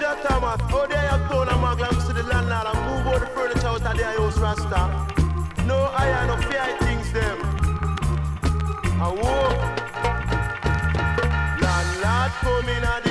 Jah Thomas, how there you turn a maglam to the landlord and move all the furniture out of their house, Rasta. No iron, no fear things them. And whoa, landlord come in at the